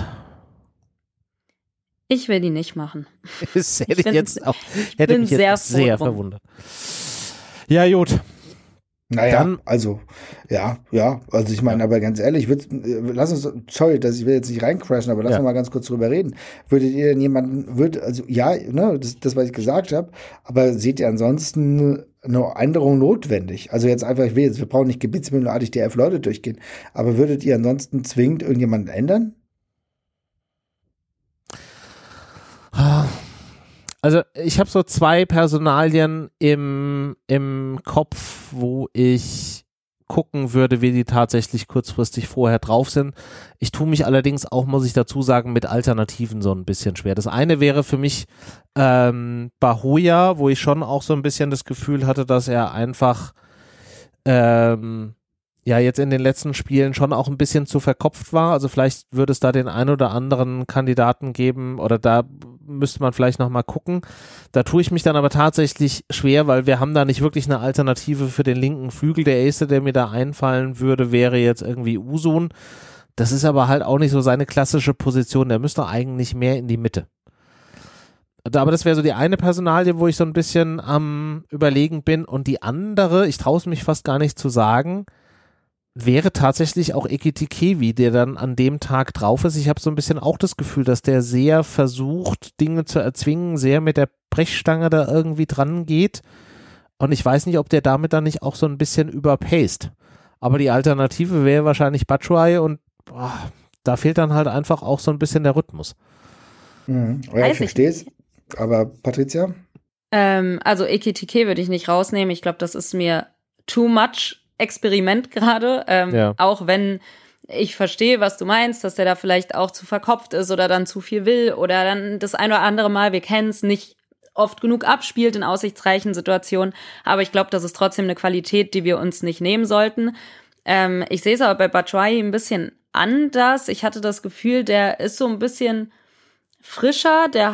S3: Ich will die nicht machen.
S1: Das hätte ich mich jetzt sehr verwundert. Ja, gut.
S2: Naja, dann, also ich meine, aber ganz ehrlich, lass uns, sorry, dass ich will jetzt nicht reincrashen, aber lass uns mal ganz kurz drüber reden. Würdet ihr denn das, was ich gesagt habe, aber seht ihr ansonsten eine Änderung notwendig? Also jetzt einfach, wir brauchen nicht gebietsmühlenartig die 11 Leute durchgehen, aber würdet ihr ansonsten zwingend irgendjemanden ändern?
S1: Also ich habe so 2 Personalien im Kopf, wo ich gucken würde, wie die tatsächlich kurzfristig vorher drauf sind. Ich tue mich allerdings auch, muss ich dazu sagen, mit Alternativen so ein bisschen schwer. Das eine wäre für mich Bahoya, wo ich schon auch so ein bisschen das Gefühl hatte, dass er einfach jetzt in den letzten Spielen schon auch ein bisschen zu verkopft war. Also vielleicht würde es da den ein oder anderen Kandidaten geben oder da müsste man vielleicht nochmal gucken. Da tue ich mich dann aber tatsächlich schwer, weil wir haben da nicht wirklich eine Alternative für den linken Flügel. Der erste, der mir da einfallen würde, wäre jetzt irgendwie Usun. Das ist aber halt auch nicht so seine klassische Position. Der müsste eigentlich mehr in die Mitte. Aber das wäre so die eine Personalie, wo ich so ein bisschen am Überlegen bin. Und die andere, ich traue es mich fast gar nicht zu sagen, wäre tatsächlich auch Ekitikewi, der dann an dem Tag drauf ist. Ich habe so ein bisschen auch das Gefühl, dass der sehr versucht, Dinge zu erzwingen, sehr mit der Brechstange da irgendwie dran geht. Und ich weiß nicht, ob der damit dann nicht auch so ein bisschen überpaced. Aber die Alternative wäre wahrscheinlich Batshuayi und da fehlt dann halt einfach auch so ein bisschen der Rhythmus.
S2: Ja, ich verstehe es. Aber Patricia?
S3: Also Ekitike würde ich nicht rausnehmen. Ich glaube, das ist mir too much Experiment gerade, auch wenn ich verstehe, was du meinst, dass der da vielleicht auch zu verkopft ist oder dann zu viel will oder dann das ein oder andere Mal, wir kennen es, nicht oft genug abspielt in aussichtsreichen Situationen, aber ich glaube, das ist trotzdem eine Qualität, die wir uns nicht nehmen sollten. Ich sehe es aber bei Batshuayi ein bisschen anders. Ich hatte das Gefühl, der ist so ein bisschen frischer, der hat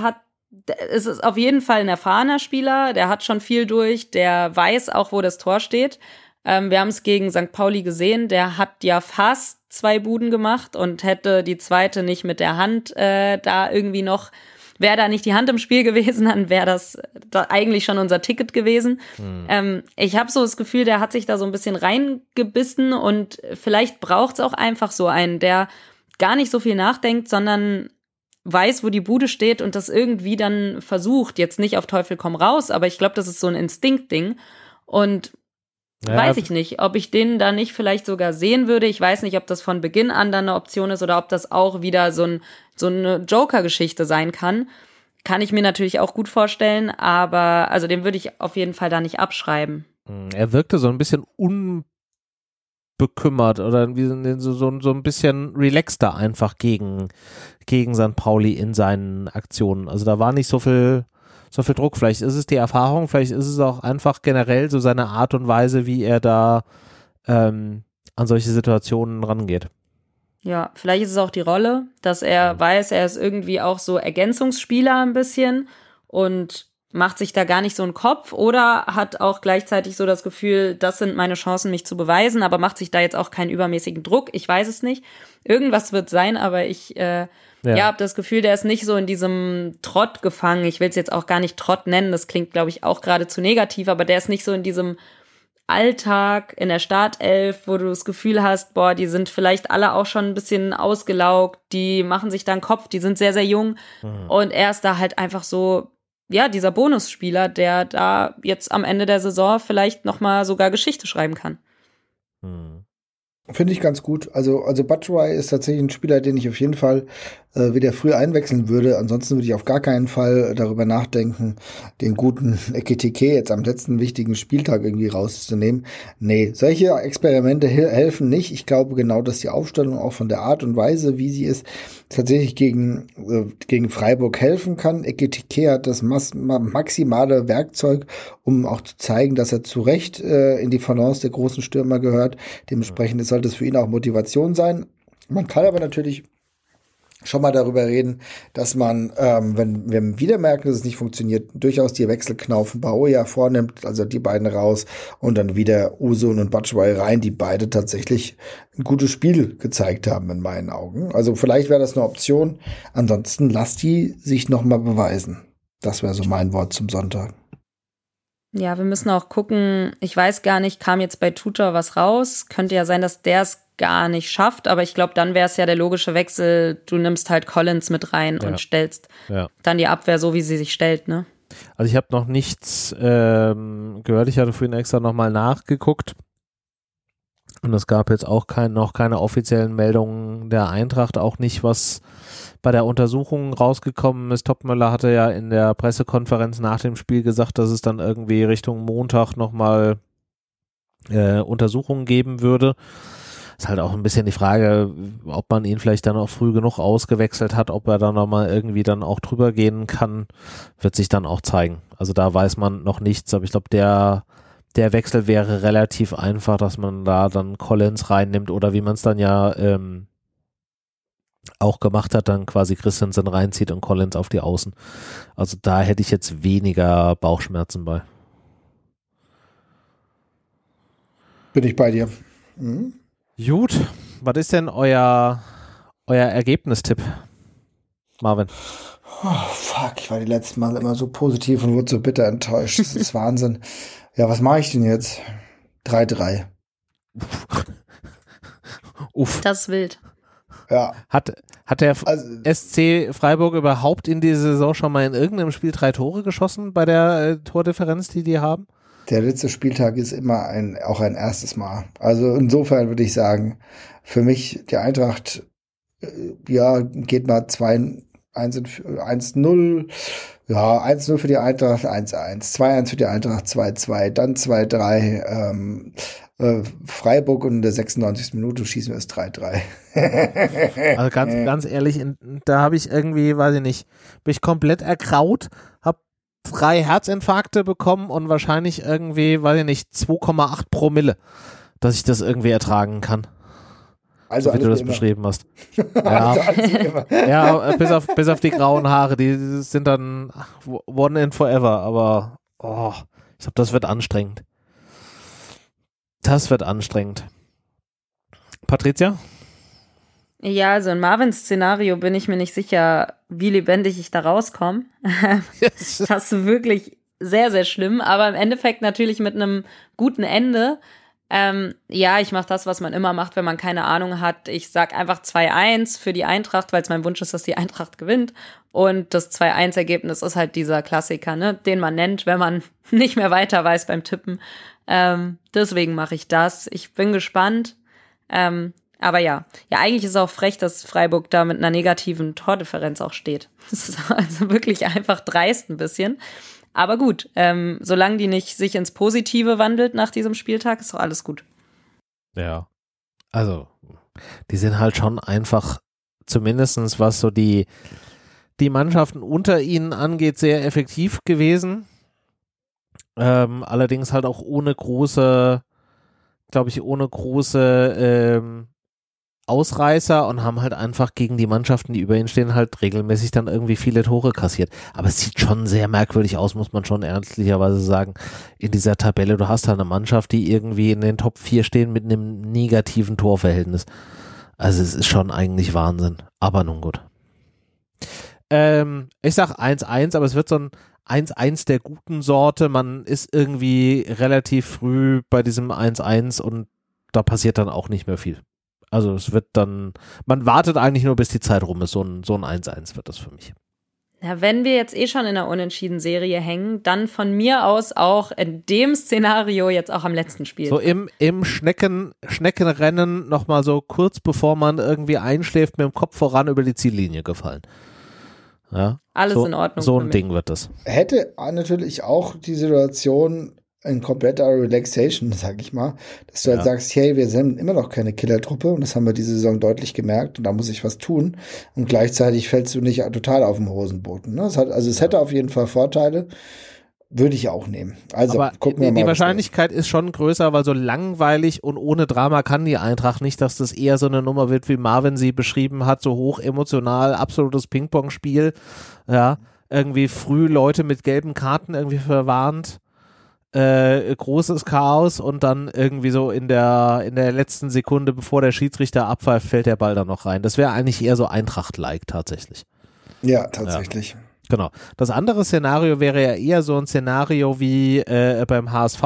S3: es ist auf jeden Fall ein erfahrener Spieler, der hat schon viel durch, der weiß auch, wo das Tor steht. Wir haben es gegen St. Pauli gesehen, der hat ja fast 2 Buden gemacht und hätte die zweite nicht mit der Hand da irgendwie noch, wäre da nicht die Hand im Spiel gewesen, dann wäre das da eigentlich schon unser Ticket gewesen. Ich habe so das Gefühl, der hat sich da so ein bisschen reingebissen und vielleicht braucht es auch einfach so einen, der gar nicht so viel nachdenkt, sondern weiß, wo die Bude steht und das irgendwie dann versucht, jetzt nicht auf Teufel komm raus, aber ich glaube, das ist so ein Instinktding und weiß ich nicht, ob ich den da nicht vielleicht sogar sehen würde. Ich weiß nicht, ob das von Beginn an dann eine Option ist oder ob das auch wieder so eine Joker-Geschichte sein kann. Kann ich mir natürlich auch gut vorstellen, aber also den würde ich auf jeden Fall da nicht abschreiben.
S1: Er wirkte so ein bisschen unbekümmert oder wie so ein bisschen relaxter einfach gegen St. Pauli in seinen Aktionen. Also da war nicht so viel Druck. Vielleicht ist es die Erfahrung, vielleicht ist es auch einfach generell so seine Art und Weise, wie er da an solche Situationen rangeht.
S3: Ja, vielleicht ist es auch die Rolle, dass er weiß, er ist irgendwie auch so Ergänzungsspieler ein bisschen und macht sich da gar nicht so einen Kopf oder hat auch gleichzeitig so das Gefühl, das sind meine Chancen, mich zu beweisen, aber macht sich da jetzt auch keinen übermäßigen Druck. Ich weiß es nicht. Irgendwas wird sein, aber ich habe das Gefühl, der ist nicht so in diesem Trott gefangen. Ich will es jetzt auch gar nicht Trott nennen, das klingt, glaube ich, auch gerade zu negativ, aber der ist nicht so in diesem Alltag in der Startelf, wo du das Gefühl hast, boah, die sind vielleicht alle auch schon ein bisschen ausgelaugt, die machen sich da einen Kopf, die sind sehr, sehr jung und er ist da halt einfach so, ja, dieser Bonusspieler, der da jetzt am Ende der Saison vielleicht nochmal sogar Geschichte schreiben kann.
S2: Finde ich ganz gut. Also Batshuayi ist tatsächlich ein Spieler, den ich auf jeden Fall wieder früh einwechseln würde. Ansonsten würde ich auf gar keinen Fall darüber nachdenken, den guten Ekitike jetzt am letzten wichtigen Spieltag irgendwie rauszunehmen. Nee, solche Experimente helfen nicht. Ich glaube genau, dass die Aufstellung auch von der Art und Weise, wie sie ist, tatsächlich gegen Freiburg helfen kann. Ekitike hat das maximale Werkzeug, um auch zu zeigen, dass er zu Recht in die Balance der großen Stürmer gehört. Dementsprechend sollte es für ihn auch Motivation sein. Man kann aber natürlich schon mal darüber reden, dass man, wenn wir wieder merken, dass es nicht funktioniert, durchaus die Wechselknaufen Baoja vornimmt, also die beiden raus und dann wieder Uzun und Batshuayi rein, die beide tatsächlich ein gutes Spiel gezeigt haben in meinen Augen. Also vielleicht wäre das eine Option. Ansonsten lasst die sich noch mal beweisen. Das wäre so mein Wort zum Sonntag.
S3: Ja, wir müssen auch gucken, ich weiß gar nicht, kam jetzt bei Tutor was raus? Könnte ja sein, dass der es gar nicht schafft, aber ich glaube, dann wäre es ja der logische Wechsel, du nimmst halt Collins mit rein und stellst dann die Abwehr so, wie sie sich stellt, ne?
S1: Also ich habe noch nichts gehört, ich hatte vorhin extra nochmal nachgeguckt und es gab jetzt auch noch keine offiziellen Meldungen der Eintracht, auch nicht, was bei der Untersuchung rausgekommen ist. Topmöller hatte ja in der Pressekonferenz nach dem Spiel gesagt, dass es dann irgendwie Richtung Montag nochmal Untersuchungen geben würde. Ist halt auch ein bisschen die Frage, ob man ihn vielleicht dann auch früh genug ausgewechselt hat, ob er dann nochmal irgendwie dann auch drüber gehen kann, wird sich dann auch zeigen. Also da weiß man noch nichts, aber ich glaube, der Wechsel wäre relativ einfach, dass man da dann Collins reinnimmt oder wie man es dann ja auch gemacht hat, dann quasi Christensen reinzieht und Collins auf die Außen. Also da hätte ich jetzt weniger Bauchschmerzen bei.
S2: Bin ich bei dir. Mhm.
S1: Gut, was ist denn euer Ergebnistipp, Marvin?
S2: Oh, fuck, ich war die letzten Mal immer so positiv und wurde so bitter enttäuscht. Das ist Wahnsinn. Ja, was mache ich denn jetzt? 3-3.
S1: Uff.
S3: Das ist wild.
S2: Ja.
S1: Hat der SC Freiburg überhaupt in dieser Saison schon mal in irgendeinem Spiel 3 Tore geschossen bei der Tordifferenz, die haben?
S2: Der letzte Spieltag ist immer auch ein erstes Mal. Also insofern würde ich sagen, für mich die Eintracht, geht mal 1-0, ja, 1-0 für die Eintracht, 1-1, 2-1 für die Eintracht, 2-2, dann 2-3, Freiburg und in der 96. Minute schießen wir es 3-3.
S1: Also ganz ehrlich, da habe ich irgendwie, weiß ich nicht, bin ich komplett ergraut, habe 3 Herzinfarkte bekommen und wahrscheinlich irgendwie, weiß ich nicht, 2,8 Promille, dass ich das irgendwie ertragen kann.
S2: Also
S1: so wie du das beschrieben hast. Ja,
S2: Also
S1: ja, bis auf die grauen Haare, die sind dann one and forever, aber ich glaube, das wird anstrengend. Das wird anstrengend. Patricia?
S3: Ja, also in Marvins Szenario bin ich mir nicht sicher, wie lebendig ich da rauskomme. Das ist wirklich sehr, sehr schlimm, aber im Endeffekt natürlich mit einem guten Ende. Ja, ich mache das, was man immer macht, wenn man keine Ahnung hat. Ich sag einfach 2-1 für die Eintracht, weil es mein Wunsch ist, dass die Eintracht gewinnt. Und das 2-1-Ergebnis ist halt dieser Klassiker, ne, den man nennt, wenn man nicht mehr weiter weiß beim Tippen. Deswegen mache ich das. Ich bin gespannt. Aber ja, eigentlich ist es auch frech, dass Freiburg da mit einer negativen Tordifferenz auch steht. Das ist also wirklich einfach dreist ein bisschen. Aber gut, solange die nicht sich ins Positive wandelt nach diesem Spieltag, ist doch alles gut.
S1: Ja, also die sind halt schon einfach, zumindest was so die Mannschaften unter ihnen angeht, sehr effektiv gewesen. Allerdings halt auch ohne große Ausreißer und haben halt einfach gegen die Mannschaften, die über ihnen stehen, halt regelmäßig dann irgendwie viele Tore kassiert. Aber es sieht schon sehr merkwürdig aus, muss man schon ernstlicherweise sagen, in dieser Tabelle. Du hast halt eine Mannschaft, die irgendwie in den Top 4 stehen mit einem negativen Torverhältnis. Also es ist schon eigentlich Wahnsinn. Aber nun gut. Ich sag 1-1, aber es wird so ein 1-1 der guten Sorte. Man ist irgendwie relativ früh bei diesem 1-1 und da passiert dann auch nicht mehr viel. Also es wird dann, man wartet eigentlich nur, bis die Zeit rum ist. So ein 1-1 wird das für mich.
S3: Ja, wenn wir jetzt schon in der Unentschieden-Serie hängen, dann von mir aus auch in dem Szenario jetzt auch am letzten Spiel.
S1: So im Schneckenrennen nochmal so kurz bevor man irgendwie einschläft, mit dem Kopf voran über die Ziellinie gefallen. Ja,
S3: alles
S1: so,
S3: in Ordnung.
S1: So ein Ding wird das.
S2: Hätte natürlich auch die Situation ein kompletter Relaxation, sag ich mal, dass du halt sagst, hey, wir sind immer noch keine Killertruppe und das haben wir diese Saison deutlich gemerkt und da muss ich was tun und gleichzeitig fällst du nicht total auf dem Hosenboden. Ne? Es hätte auf jeden Fall Vorteile, würde ich auch nehmen. Also
S1: aber
S2: gucken wir mal.
S1: Die Wahrscheinlichkeit ist schon größer, weil so langweilig und ohne Drama kann die Eintracht nicht, dass das eher so eine Nummer wird, wie Marvin sie beschrieben hat, so hoch emotional, absolutes Ping-Pong-Spiel, ja, irgendwie früh Leute mit gelben Karten irgendwie verwarnt. Großes Chaos und dann irgendwie so in der letzten Sekunde, bevor der Schiedsrichter abpfeift, fällt der Ball dann noch rein. Das wäre eigentlich eher so Eintracht-like tatsächlich.
S2: Ja, tatsächlich.
S1: Ja, genau. Das andere Szenario wäre ja eher so ein Szenario wie beim HSV,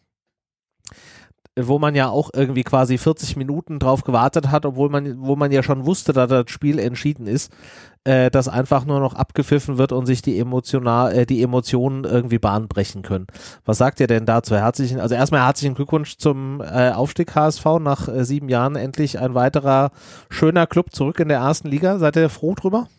S1: wo man ja auch irgendwie quasi 40 Minuten drauf gewartet hat, wo man ja schon wusste, dass das Spiel entschieden ist, dass einfach nur noch abgepfiffen wird und sich die Emotionen irgendwie Bahn brechen können. Was sagt ihr denn dazu? Also erstmal herzlichen Glückwunsch zum Aufstieg HSV nach 7 Jahren, endlich ein weiterer schöner Club zurück in der ersten Liga. Seid ihr froh drüber?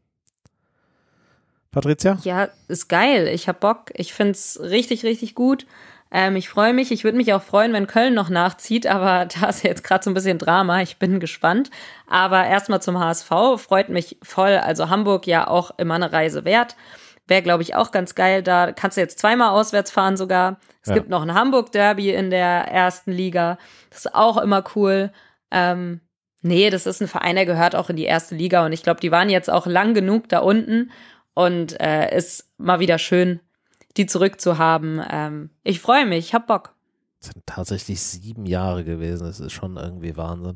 S1: Patricia?
S3: Ja, ist geil. Ich hab Bock. Ich find's richtig, richtig gut. Ich freue mich. Ich würde mich auch freuen, wenn Köln noch nachzieht, aber da ist ja jetzt gerade so ein bisschen Drama. Ich bin gespannt. Aber erstmal zum HSV. Freut mich voll. Also Hamburg ja auch immer eine Reise wert. Wäre, glaube ich, auch ganz geil. Da kannst du jetzt 2-mal auswärts fahren sogar. Es gibt noch ein Hamburg-Derby in der ersten Liga. Das ist auch immer cool. Nee, das ist ein Verein, der gehört auch in die erste Liga. Und ich glaube, die waren jetzt auch lang genug da unten. Und ist mal wieder schön, die zurückzuhaben. Ich freue mich, ich hab Bock.
S1: Das sind tatsächlich 7 Jahre gewesen, das ist schon irgendwie Wahnsinn.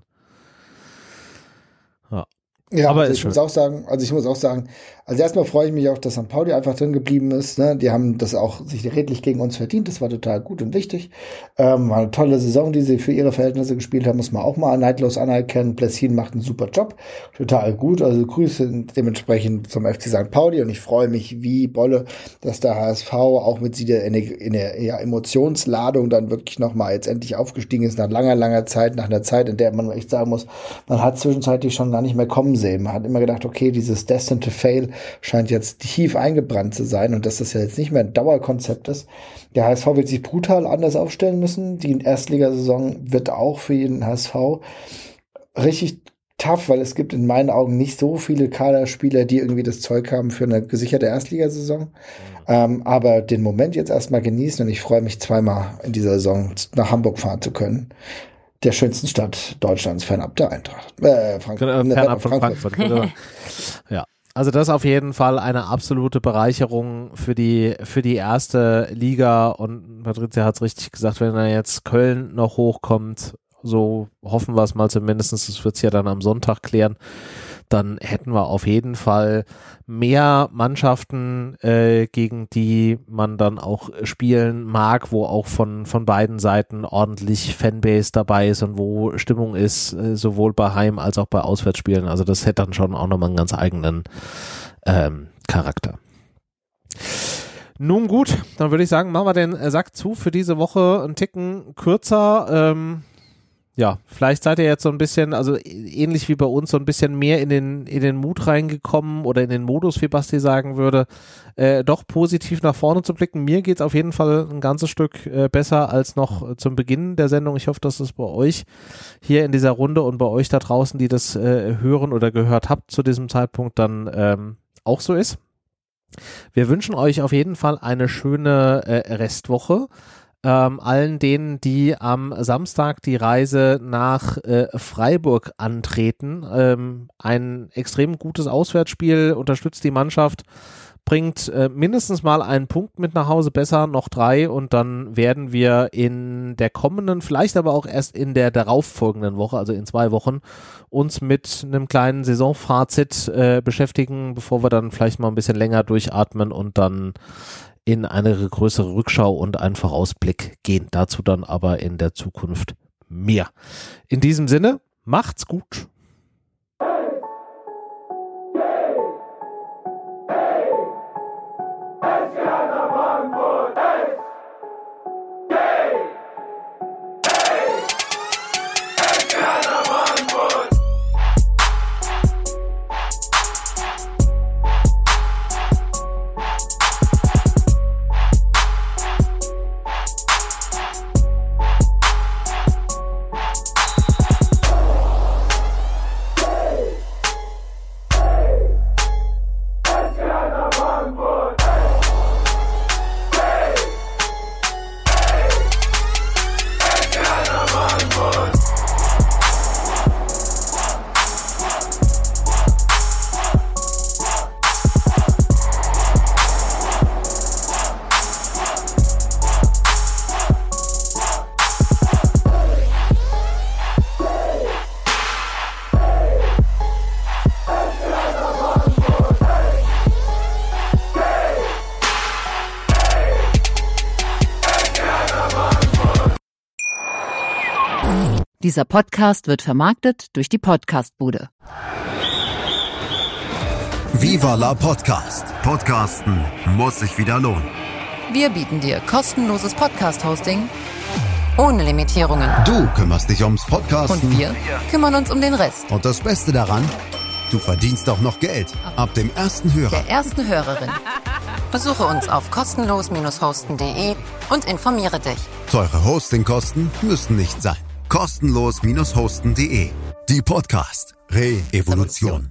S2: Ja, aber also ich muss auch sagen, also erstmal freue ich mich auch, dass St. Pauli einfach drin geblieben ist. Ne? Die haben das auch sich redlich gegen uns verdient. Das war total gut und wichtig. War eine tolle Saison, die sie für ihre Verhältnisse gespielt haben, muss man auch mal neidlos anerkennen. Plessin macht einen super Job. Total gut. Also Grüße dementsprechend zum FC St. Pauli und ich freue mich wie Bolle, dass der HSV auch mit sie in der Emotionsladung dann wirklich nochmal jetzt endlich aufgestiegen ist nach langer Zeit, nach einer Zeit, in der man echt sagen muss, man hat zwischenzeitlich schon gar nicht mehr kommen sehen. Man hat immer gedacht, okay, dieses Destined to Fail scheint jetzt tief eingebrannt zu sein und dass das ja jetzt nicht mehr ein Dauerkonzept ist. Der HSV wird sich brutal anders aufstellen müssen. Die Erstligasaison wird auch für jeden HSV richtig tough, weil es gibt in meinen Augen nicht so viele Kaderspieler, die irgendwie das Zeug haben für eine gesicherte Erstligasaison. Aber den Moment jetzt erstmal genießen und ich freue mich 2-mal in dieser Saison nach Hamburg fahren zu können. der schönsten Stadt Deutschlands, fernab der Eintracht.
S1: Fernab von Frankfurt. Ja. Also das ist auf jeden Fall eine absolute Bereicherung für die erste Liga, und Patricia hat es richtig gesagt, wenn dann jetzt Köln noch hochkommt, so hoffen wir es mal zumindest, das wird es ja dann am Sonntag klären, dann hätten wir auf jeden Fall mehr Mannschaften, gegen die man dann auch spielen mag, wo auch von beiden Seiten ordentlich Fanbase dabei ist und wo Stimmung ist, sowohl bei Heim- als auch bei Auswärtsspielen. Also das hätte dann schon auch nochmal einen ganz eigenen Charakter. Nun gut, dann würde ich sagen, machen wir den Sack zu für diese Woche, einen Ticken kürzer. Ja, vielleicht seid ihr jetzt so ein bisschen, also ähnlich wie bei uns, so ein bisschen mehr in den Mut reingekommen oder in den Modus, wie Basti sagen würde, doch positiv nach vorne zu blicken. Mir geht's auf jeden Fall ein ganzes Stück besser als noch zum Beginn der Sendung. Ich hoffe, dass es bei euch hier in dieser Runde und bei euch da draußen, die das hören oder gehört habt zu diesem Zeitpunkt, dann auch so ist. Wir wünschen euch auf jeden Fall eine schöne Restwoche. Allen denen, die am Samstag die Reise nach Freiburg antreten. Ein extrem gutes Auswärtsspiel, unterstützt die Mannschaft, bringt mindestens mal einen Punkt mit nach Hause, besser noch 3, und dann werden wir in der kommenden, vielleicht aber auch erst in der darauffolgenden Woche, also in 2 Wochen, uns mit einem kleinen Saisonfazit beschäftigen, bevor wir dann vielleicht mal ein bisschen länger durchatmen und dann in eine größere Rückschau und einen Vorausblick gehen. Dazu dann aber in der Zukunft mehr. In diesem Sinne, macht's gut.
S4: Dieser Podcast wird vermarktet durch die Podcastbude.
S5: Viva la Podcast. Podcasten muss sich wieder lohnen.
S4: Wir bieten dir kostenloses Podcast-Hosting ohne Limitierungen.
S5: Du kümmerst dich ums Podcasten.
S4: Und wir kümmern uns um den Rest.
S5: Und das Beste daran, du verdienst auch noch Geld. Ab dem ersten Hörer.
S4: Der ersten Hörerin. Besuche uns auf kostenlos-hosten.de und informiere dich.
S5: Teure Hostingkosten müssen nicht sein. Kostenlos-hosten.de. Die Podcast Re-Evolution.